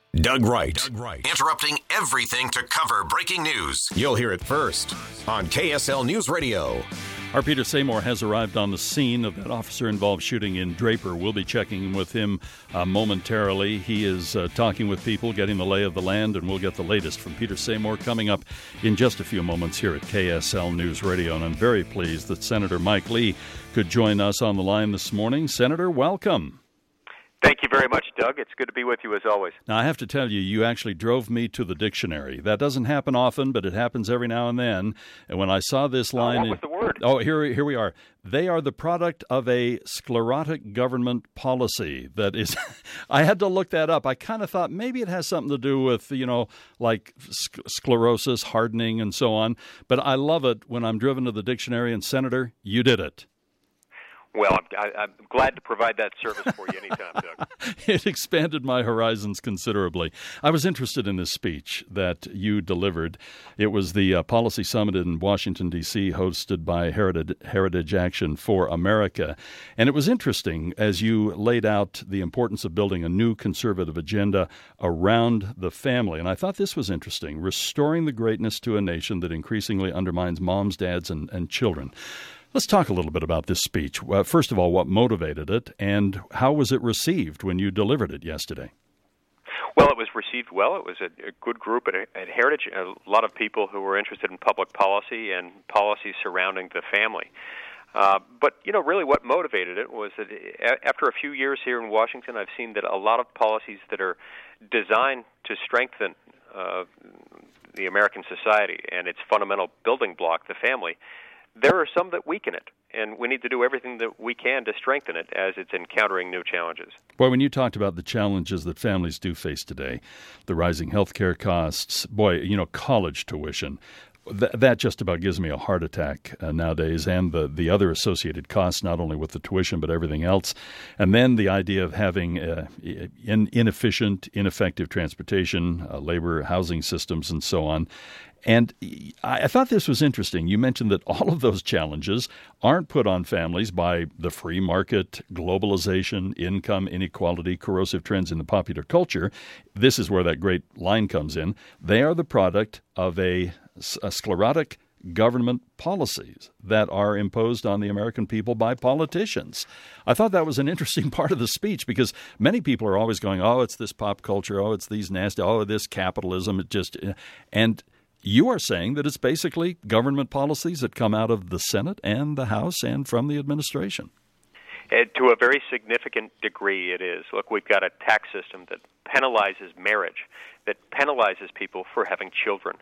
Doug Wright. Interrupting everything to cover breaking news. You'll hear it first on KSL News Radio. Our Peter Seymour has arrived on the scene of that officer-involved shooting in Draper. We'll be checking with him momentarily. He is talking with people, getting the lay of the land, and we'll get the latest from Peter Seymour coming up in just a few moments here at KSL News Radio. And I'm very pleased that Senator Mike Lee could join us on the line this morning. Senator, welcome. Thank you very much, Doug. It's good to be with you as always. Now, I have to tell you, you actually drove me to the dictionary. That doesn't happen often, but it happens every now and then. And when I saw this line... what was the word? Oh, here we are. They are the product of a sclerotic government policy. That is... I had to look that up. I kind of thought maybe it has something to do with, like sclerosis, hardening, and so on. But I love it when I'm driven to the dictionary, and Senator, you did it. Well, I'm glad to provide that service for you anytime, Doug. It expanded my horizons considerably. I was interested in this speech that you delivered. It was the Policy Summit in Washington, D.C., hosted by Heritage Action for America. And it was interesting as you laid out the importance of building a new conservative agenda around the family. And I thought this was interesting, restoring the greatness to a nation that increasingly undermines moms, dads, and children. Let's talk a little bit about this speech. First of all, what motivated it, and how was it received when you delivered it yesterday? Well, it was received well. It was a good group at Heritage, a lot of people who were interested in public policy and policy surrounding the family. But, really what motivated it was that after a few years here in Washington, I've seen that a lot of policies that are designed to strengthen the American society and its fundamental building block, the family, there are some that weaken it, and we need to do everything that we can to strengthen it as it's encountering new challenges. Boy, when you talked about the challenges that families do face today, the rising health care costs, college tuition, that just about gives me a heart attack nowadays, and the other associated costs, not only with the tuition but everything else. And then the idea of having inefficient, ineffective transportation, labor, housing systems, and so on. And I thought this was interesting. You mentioned that all of those challenges aren't put on families by the free market, globalization, income inequality, corrosive trends in the popular culture. This is where that great line comes in. They are the product of a sclerotic government policies that are imposed on the American people by politicians. I thought that was an interesting part of the speech because many people are always going, oh, it's this pop culture, oh, it's these nasty, oh, this capitalism, and you are saying that it's basically government policies that come out of the Senate and the House and from the administration. To a very significant degree it is. Look, we've got a tax system that penalizes marriage, that penalizes people for having children.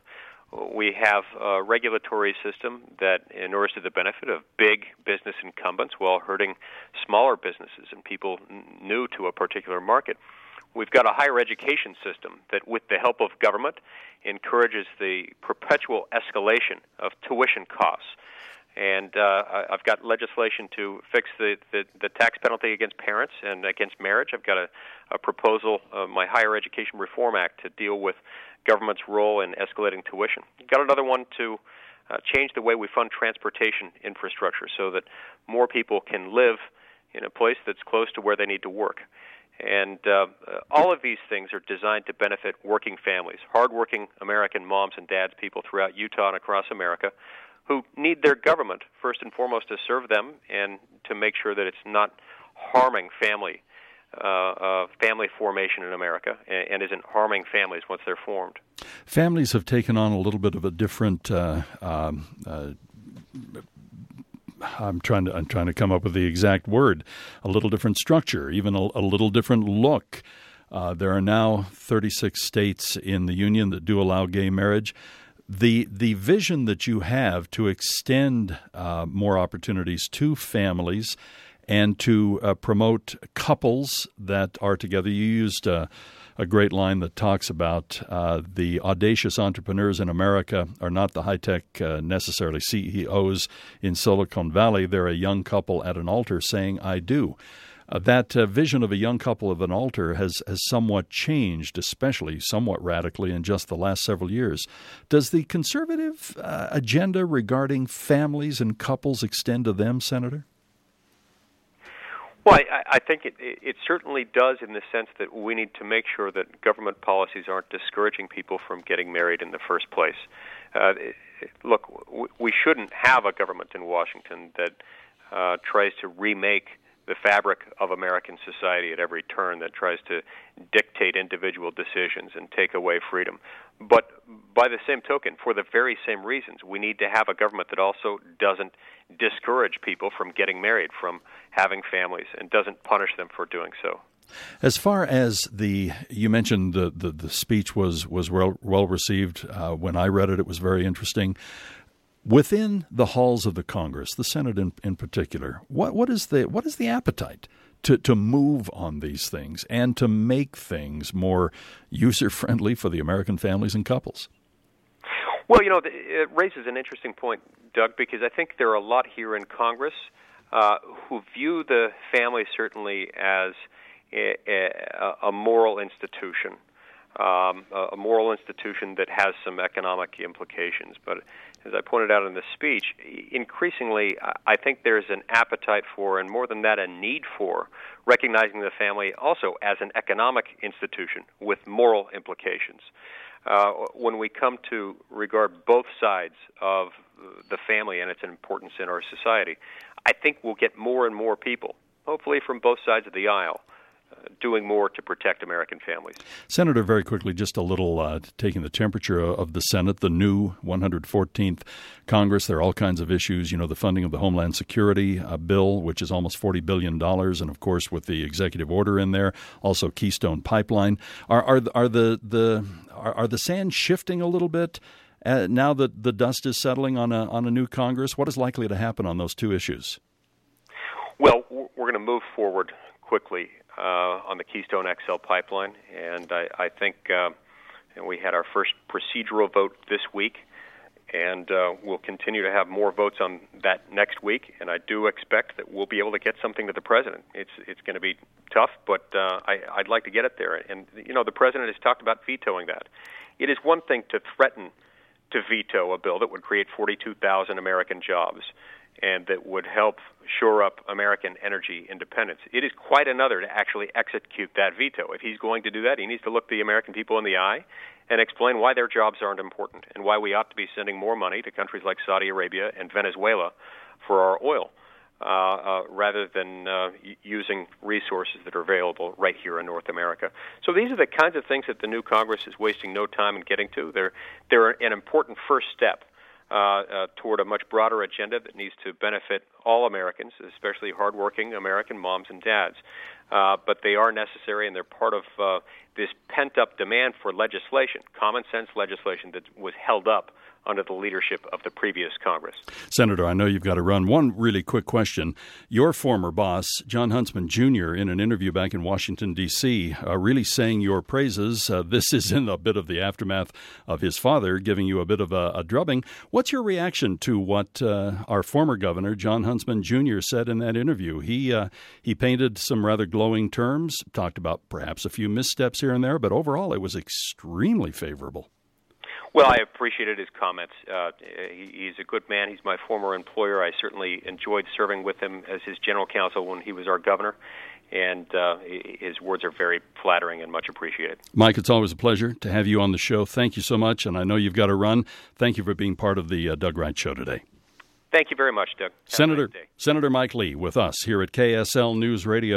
We have a regulatory system that inures to the benefit of big business incumbents while hurting smaller businesses and people new to a particular market. We've got a higher education system that, with the help of government, encourages the perpetual escalation of tuition costs. And I've got legislation to fix the tax penalty against parents and against marriage. I've got a proposal, my Higher Education Reform Act, to deal with government's role in escalating tuition. I've got another one to change the way we fund transportation infrastructure so that more people can live in a place that's close to where they need to work. And all of these things are designed to benefit working families, hardworking American moms and dads, people throughout Utah and across America, who need their government, first and foremost, to serve them and to make sure that it's not harming family formation in America and isn't harming families once they're formed. Families have taken on a little bit of a different I'm trying to come up with the exact word, a little different structure, even a little different look. There are now 36 states in the union that do allow gay marriage. The vision that you have to extend more opportunities to families and to promote couples that are together. You used a great line that talks about the audacious entrepreneurs in America are not the high-tech necessarily CEOs in Silicon Valley. They're a young couple at an altar saying, I do. That vision of a young couple at an altar has somewhat changed, especially somewhat radically in just the last several years. Does the conservative agenda regarding families and couples extend to them, Senator? Well, I think it certainly does in the sense that we need to make sure that government policies aren't discouraging people from getting married in the first place. Look, we shouldn't have a government in Washington that tries to remake the fabric of American society at every turn, that tries to dictate individual decisions and take away freedom. But by the same token, for the very same reasons, we need to have a government that also doesn't discourage people from getting married, from having families, and doesn't punish them for doing so. As far as you mentioned the speech was well received. When I read it, it was very interesting. Within the halls of the Congress, the Senate in particular, what is the appetite to move on these things and to make things more user-friendly for the American families and couples? Well, it raises an interesting point, Doug, because I think there are a lot here in Congress who view the family certainly as a moral institution. A moral institution that has some economic implications. But as I pointed out in the speech, increasingly I think there's an appetite for, and more than that, a need for, recognizing the family also as an economic institution with moral implications. When we come to regard both sides of the family and its importance in our society, I think we'll get more and more people, hopefully from both sides of the aisle, doing more to protect American families. Senator, very quickly, just a little taking the temperature of the Senate, the new 114th Congress. There are all kinds of issues, the funding of the Homeland Security bill, which is almost $40 billion, and of course with the executive order in there, also Keystone Pipeline. Are the sands shifting a little bit now that the dust is settling on a new Congress? What is likely to happen on those two issues? Well, we're going to move forward quickly on the Keystone XL pipeline, and I think we had our first procedural vote this week, and we'll continue to have more votes on that next week, and I do expect that we'll be able to get something to the president. It's going to be tough, but I'd like to get it there, and the president has talked about vetoing that. It is one thing to threaten to veto a bill that would create 42,000 American jobs and that would help shore up American energy independence. It is quite another to actually execute that veto. If he's going to do that, he needs to look the American people in the eye and explain why their jobs aren't important and why we ought to be sending more money to countries like Saudi Arabia and Venezuela for our oil, rather than using resources that are available right here in North America. So these are the kinds of things that the new Congress is wasting no time in getting to. They're an important first step toward a much broader agenda that needs to benefit all Americans, especially hardworking American moms and dads. But they are necessary, and they're part of this pent-up demand for legislation, common sense legislation that was held up under the leadership of the previous Congress. Senator, I know you've got to run. One really quick question. Your former boss, Jon Huntsman Jr., in an interview back in Washington, D.C., really sang your praises. This is in a bit of the aftermath of his father giving you a bit of a drubbing. What's your reaction to what our former governor, Jon Huntsman Jr., said in that interview? He painted some rather glowing terms, talked about perhaps a few missteps here and there, but overall it was extremely favorable. Well, I appreciated his comments. He's a good man. He's my former employer. I certainly enjoyed serving with him as his general counsel when he was our governor, and his words are very flattering and much appreciated. Mike, it's always a pleasure to have you on the show. Thank you so much, and I know you've got to run. Thank you for being part of the Doug Wright Show today. Thank you very much, Doug. Senator Mike Lee with us here at KSL News Radio.